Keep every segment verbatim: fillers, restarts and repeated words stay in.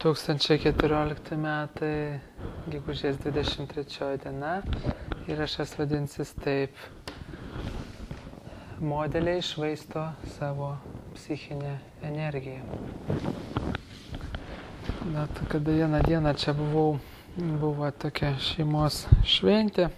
du tūkstančiai keturiolikti metai, gegužės dvidešimt trečioji diena, įrašas vadinsis taip: modeliai švaisto savo psichinę energiją. Na, kada vieną dieną čia buvau, buvo tokia šeimos šventė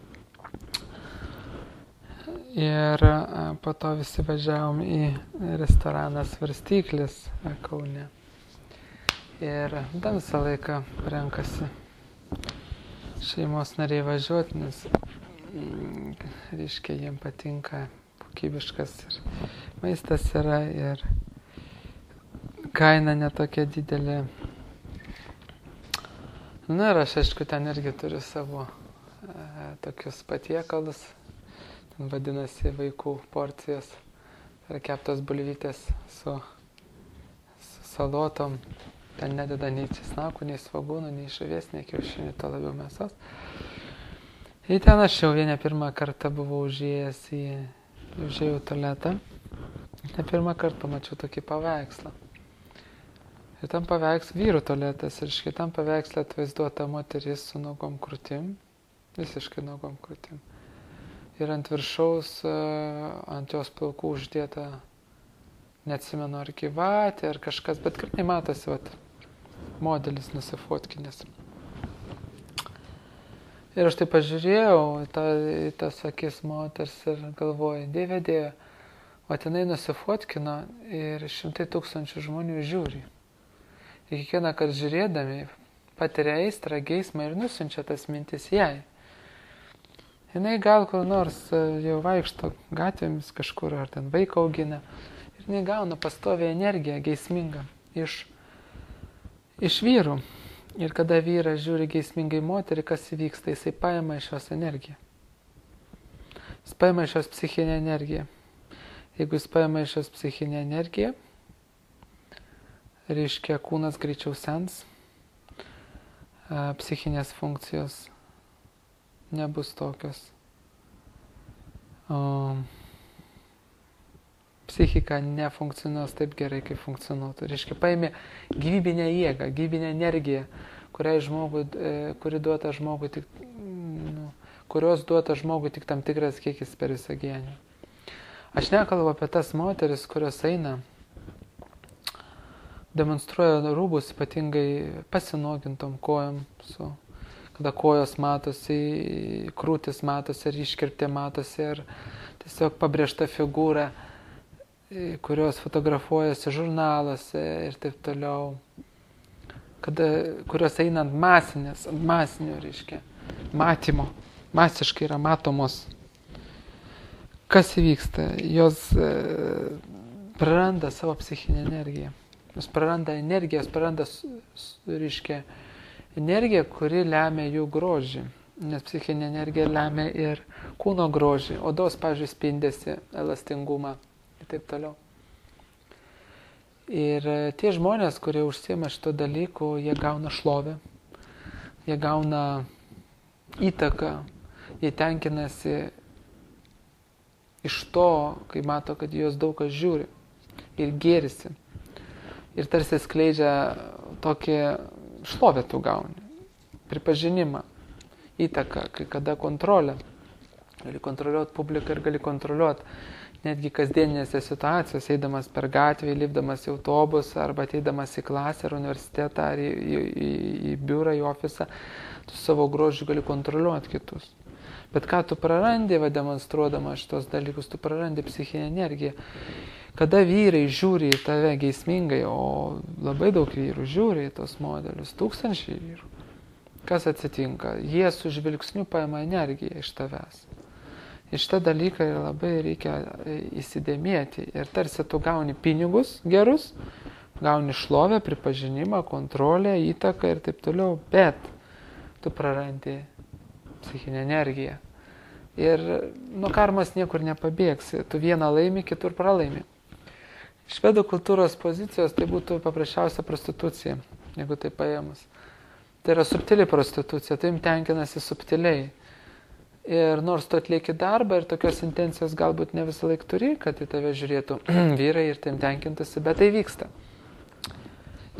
ir po to visi važiavom į restoraną Svarstyklis Kaune. Ir dar visą laiką renkasi šeimos nariai važiuoti, nes reiškia, jiem patinka kokybiškas ir maistas yra ir kaina netokia didelė. Na ir aš, aišku, ten irgi turiu savo e, tokius patiekalus, ten vadinasi vaikų porcijos, keptos bulvytės su, su salotom. Ten nededa nei česnakų, nei svogūnų, nei žuvies, nei kiaušinių, to labiau mėsos. Ir ten aš jau vieną pirmą kartą buvau užėjęs į, užėjau į tualetą. Ne pirmą kartą pamačiau tokį paveikslą. Ir tam paveiksle, vyrų tualetas, ir šitam paveiksle atvaizduota moteris su nuogom krūtim, visiškai nuogom krūtim. Ir ant viršaus, ant jos plaukų uždėta, neatsimenu, ar gyvatė, ar kažkas, bet kaip nematosi, vat, modelis nusifotkinęs. Ir aš tai pažiūrėjau į, tą, į tas akis moters ir galvoju, Dieve, Dieve, o tenai nusifotkino ir šimtai tūkstančių žmonių žiūri. Ir kiekvieną kartą žiūrėdami patiria aistrą, geismą ir nusiunčia tas mintis jai. Jinai gal kur nors jau vaikšto gatvėmis kažkur, ar ten vaiką augina. Ir jinai gauna pastovią energiją, geismingą, iš, iš vyrų. Ir kada vyras žiūri geismingai moterį, kas įvyksta, jisai paima iš jos energiją. Jis paima iš jos psichinę energiją. Jeigu jis paima iš jos psichinę energiją, reiškia, kūnas greičiau sens, psichinės funkcijos nebus tokios. O psichika nefunkcionuos taip gerai, kaip funkcionuotų. Reiškia, paėmė gyvybinę jėgą, gyvybinę energiją, žmogui, kuri duota žmogui tik, nu, kurios duota žmogui tik tam tikras kiekis per visą gyvenimą. Aš nekalbu apie tas moteris, kurios eina, demonstruoja rūbus ypatingai pasinogintom kojom, su, kada kojos matosi, krūtis matosi, ar iškirptė matosi, ar tiesiog pabrėžta figūra, kurios fotografuojasi žurnaluose ir taip toliau, kada, kurios eina ant masinės, ant masinio, reiškia, matymo, masiškai yra matomos. Kas įvyksta? Jos e, praranda savo psichinę energiją. Jos praranda energiją, jos praranda, reiškia, energiją, kuri lemia jų grožį. Nes psichinė energija lemia ir kūno grožį, odos, pavyzdžiui, spindesį, elastingumą. Ir taip toliau. Ir tie žmonės, kurie užsiema šito dalyku, jie gauna šlovę, jie gauna įtaką, jie tenkinasi iš to, kai mato, kad jos daug kas žiūri ir gėrisi. Ir tarsi skleidžia tokį šlovę tu gauni, pripažinimą, įtaką, kai kada kontrolę. Gali kontroliuoti publiką ir gali kontroliuoti netgi kasdieninėse situacijose, eidamas per gatvę, lipdamas į autobusą, arba ateidamas į klasę, ar universitetą, ar į, į, į, į biurą, į ofisą, tu savo grožiu gali kontroliuoti kitus. Bet ką tu prarandi, va, demonstruodama šitos dalykus, tu prarandi psichinę energiją. Kada vyrai žiūri į tave geismingai, o labai daug vyrų žiūri į tos modelius, tūkstančiai vyrų, kas atsitinka? Jie su žvilgsniu paima energiją iš tavęs. Ir šitą dalyką labai reikia įsidėmėti. Ir tarsi tu gauni pinigus gerus, gauni šlovę, pripažinimą, kontrolę, įtaką ir taip toliau, bet tu prarandi psichinę energiją. Ir nuo karmos niekur nepabėgsi. Tu vieną laimi, kitur pralaimi. Švedų kultūros pozicijos tai būtų paprasčiausia prostitucija, jeigu tai paėmus. Tai yra subtili prostitucija, tai jums tenkinasi subtiliai. Ir nors tu atlieki darbą ir tokios intencijos galbūt ne visą laiką turi, kad į tave žiūrėtų vyrai ir tam tenkintųsi, bet tai vyksta.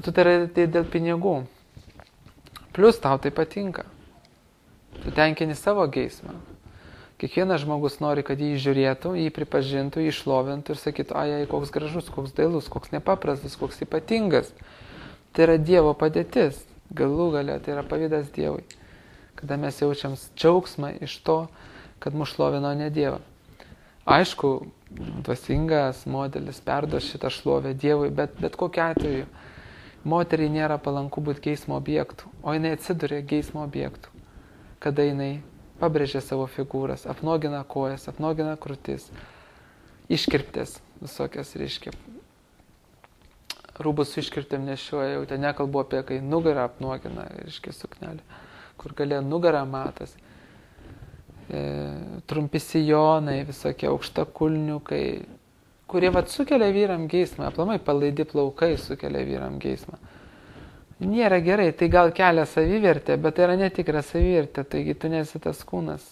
O tu tai yra tai dėl pinigų. Plius tau tai patinka. Tu tenkini savo geismą. Kiekvienas žmogus nori, kad jį žiūrėtų, jį pripažintų, jį šlovintų ir sakytų, ai, koks gražus, koks dailus, koks nepaprastas, koks ypatingas. Tai yra Dievo padėtis. Galų galia, tai yra pavydas Dievui. Kada mes jaučiam džiaugsmą iš to, kad mus šlovino ne Dievą. Aišku, dvasingas modelis perduos šitą šlovę Dievui, bet bet kokiu atveju moteriai nėra palanku būti geismo objektų, o jinai atsiduria geismo objektų, kada jinai pabrėžia savo figūras, apnogina kojas, apnogina krūtis, iškirptės visokias, reiškia. Rūbus su iškirptėm nešioja, jau ten nekalbu apie, kai nugarą apnogina, reiškia, suknelį, kur galė nugarą matas. E, trumpi sijonai, visokie aukštakulniukai, kurie vat sukelia vyram geismą, aplamai palaidi plaukai sukelia vyram geismą. Nėra gerai, tai gal kelia savivertę, bet tai yra netikra savivertė, taigi tu nesi tas kūnas.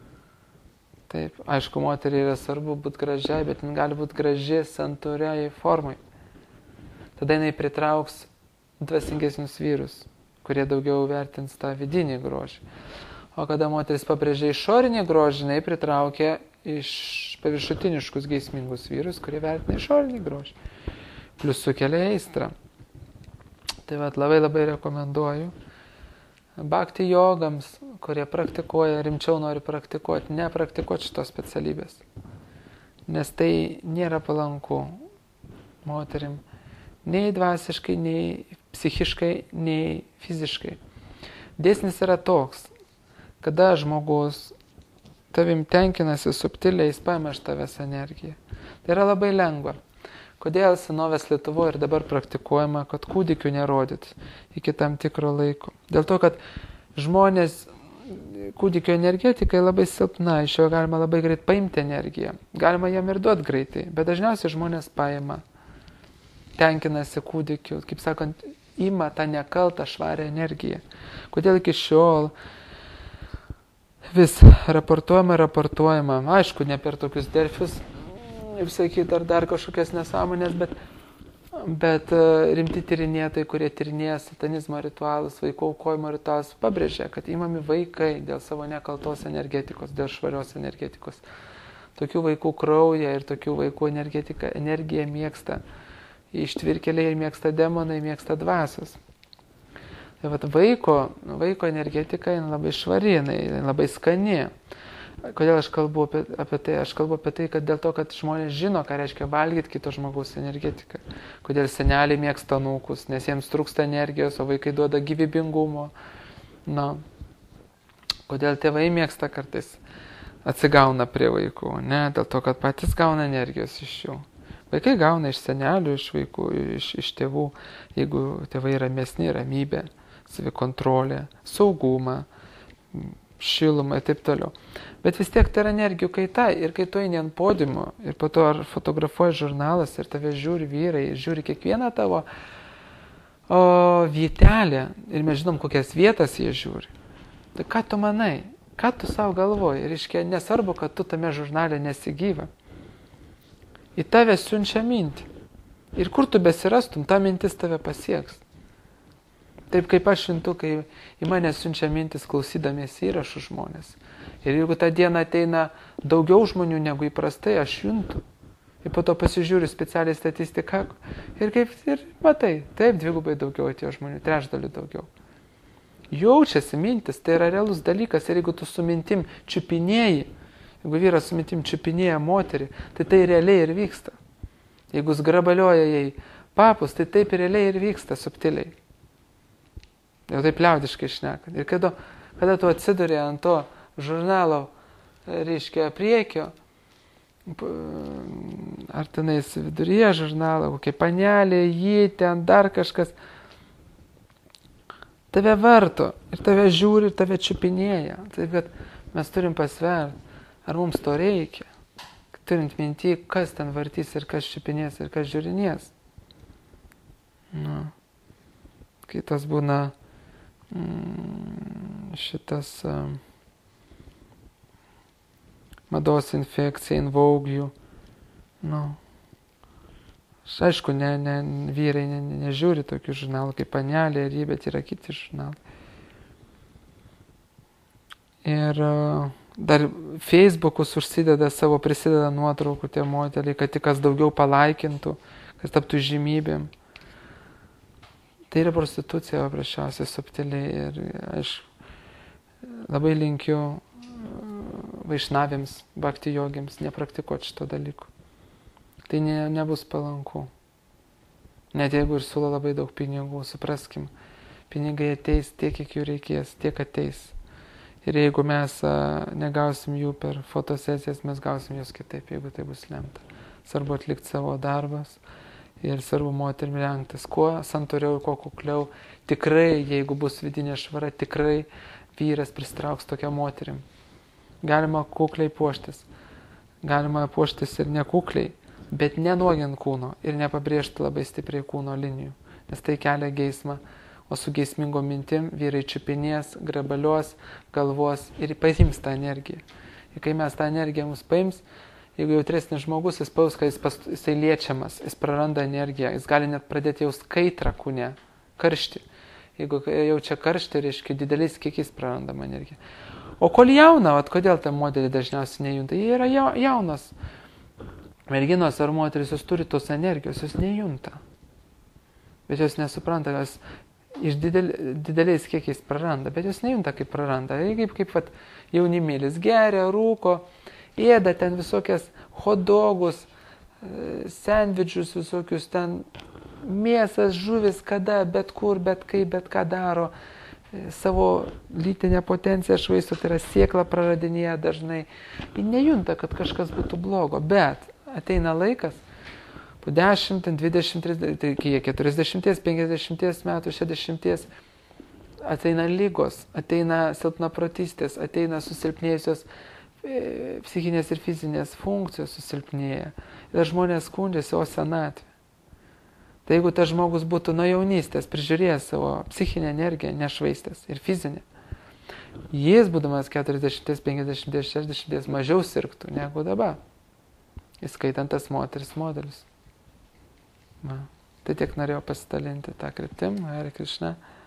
Taip, aišku, moteriai yra svarbu būti gražiai, bet jin gali būti graži santūriai formai. Tada jinai pritrauks dvasingesnius vyrus, kurie daugiau vertins tą vidinį grožį. O kada moteris pabrėžia išorinį grožį, jinai pritraukia iš paviršutiniškus geismingus vyrus, kurie vertina išorinį grožį. Plius sukelia aistrą. Tai vat, labai labai rekomenduoju bhakti jogams, kurie praktikuoja, rimčiau nori praktikuoti, nepraktikuoti šitos specialybės. Nes tai nėra palanku moterim, nei dvasiškai, nei psichiškai, nei fiziškai. Dėsnis yra toks, kada žmogus tavim tenkinasi subtiliai, jis paima iš tavęs energiją. Tai yra labai lengva. Kodėl senovės Lietuvoje ir dabar praktikuojama, kad kūdikių nerodyt iki tam tikro laiko? Dėl to, kad žmonės, kūdikio energetika labai silpna, iš jo galima labai greit paimti energiją. Galima jam ir duoti greitai, bet dažniausiai žmonės paima, tenkinasi kūdikiu, kaip sakant, ima tą nekaltą švarę energiją. Kodėl iki šiol vis raportuojama, raportuojama, aišku, ne per tokius delfius, ir sakyti, ar dar kažkokias nesąmonės, bet, bet rimti tyrinėtojai, kurie tyrinėja satanizmo ritualus, vaikų aukojimo ritualus, pabrėžia, kad imami vaikai dėl savo nekaltos energetikos, dėl švarios energetikos. Tokių vaikų kraują ir tokių vaikų energiją mėgsta ištvirkeliai, mėgsta demonai, mėgsta dvasios. Tai vat vaiko, vaiko energetika labai švari, labai skani. Kodėl aš kalbu apie, apie tai? Aš kalbu apie tai, kad dėl to, kad žmonės žino, ką reiškia valgyti kito žmogaus energetiką. Kodėl seneliai mėgsta anūkus, nes jiems trūksta energijos, o vaikai duoda gyvybingumo. Na, kodėl tėvai mėgsta kartais atsigauna prie vaikų, ne? Dėl to, kad patys gauna energijos iš jų. Vaikai gauna iš senelių, iš vaikų, iš, iš tėvų, jeigu tėvai ramesni, ramybė, savikontrolė, saugumą, šilumą ir taip toliau. Bet vis tiek tai yra energijų kaita ir kai tu eini ant podiumo ir po to ar fotografuoji žurnalas ir tave žiūri vyrai, žiūri kiekvieną tavo o, vietelę ir mes žinom, kokias vietas jie žiūri. Tai ką tu manai? Ką tu savo galvoji? Ir iškia, nesvarbu, kad tu tame žurnale nesi gyva. Į tave siunčia mintį. Ir kur tu besirastum, ta mintis tave pasieks. Taip kaip aš šintu, kai į mane siunčia mintis klausydamiesi įrašų žmonės. Ir jeigu tą dieną ateina daugiau žmonių negu įprastai, aš juntu. Ir po to pasižiūriu specialiai statistiką. Ir kaip ir matai, taip dvigubai daugiau atėjo žmonių, trečdalių daugiau. Jaučiasi mintis, tai yra realus dalykas. Ir jeigu tu su mintim čiupinėji, jeigu vyras su mintim čiupinėja moterį, tai tai realiai ir vyksta. Jeigu jis grabalioja jai papus, tai taip realiai ir vyksta subtiliai. Jau taip liaudiškai šnekant. Ir kada, kada tu atsiduri ant to žurnalo, reiškia, priekio, ar tenais viduryje žurnalo, kokia panelė, jį ten dar kažkas, tave varto ir tave žiūri ir tave čiupinėja. Taip, kad mes turim pasverti, ar mums to reikia. Turint minty, kas ten vartys ir kas čiupinės ir kas žiūrinės. Nu, kitas būna šitas uh, mados infekcija, invogue you. Nu, Aš aišku, ne, ne, vyrai ne, ne, nežiūri tokių žurnalų kaip Panelė ir jį, bet yra kiti žurnalai. Ir dar Facebookus užsideda savo, prisideda nuotraukų tie modeliai, kad tik kas daugiau palaikintų, kas taptų žymybėm. Tai yra prostitucija paprasčiausiai subtiliai ir aš labai linkiu vaišnavėms, bhakti jogiams nepraktikuoti šito dalyko. Tai ne, nebus palanku. Net jeigu ir siūlo labai daug pinigų, supraskim, pinigai ateis tiek, kiek jų reikės, tiek ateis. Ir jeigu mes a, negausim jų per fotosesijas, mes gausim juos kitaip, jeigu tai bus lemta. Svarbu atlikti savo darbas ir svarbu moterim rengtis. Kuo santūriau ir kuo kukliau, tikrai, jeigu bus vidinė švara, tikrai vyras pristrauks tokią moterim. Galima kukliai puoštis. Galima puoštis ir nekukliai, bet nenuogiant kūno ir nepabrėžti labai stipriai kūno linijų, nes tai kelia geismą, o su geismingo mintim vyrai čiupinės, grabalios, galvos ir paims tą energiją. Ir kai mes tą energiją mums paims, jeigu jautresnis žmogus, jis paus, kad jis, pas, jisai liečiamas, jis praranda energiją, jis gali net pradėti jaust kaitrą kūne, karštį. Jeigu jaučia karštį, reiškia dideliais kiekiais prarandama energija. O kol jauna, vat, kodėl tą modelį dažniausiai nejunta? Jie yra jaunos. Merginos ar moteris, jos turi tos energijos, jos nejunta. Bet jos nesupranta, jos iš didel, dideliais kiekiais praranda, bet jos nejunta, kaip praranda. Kaip, kaip vat, jaunimėlis geria, rūko, ėda ten visokias hotdogus, sandvičius visokius ten, mėsas, žuvis, kada, bet kur, bet kaip, bet ką daro. Savo lytinę potenciją švaisto, tai yra sėklą praradinėje dažnai. Ji nejunta, kad kažkas būtų blogo, bet ateina laikas, po dešimt, dvidešimt, trisdešimt, tai iki keturiasdešimt, penkiasdešimt metų, šešiasdešimt, ateina lygos, ateina silpnaprotystės, ateina susilpnėjusios e, psichinės ir fizinės funkcijos susilpnėja. Ir žmonės skundžiasi, o senatvė. Tai jeigu tas žmogus būtų nuo jaunystės prižiūrėjęs savo psichinę energiją, nešvaistęs ir fizinę, jis, būdamas keturiasdešimt, penkiasdešimt, šešiasdešimt, mažiau sirgtų negu dabar. Įskaitant tas moteris modelius. Na, tai tiek norėjau pasidalinti tą kryptim. Hare Krishna.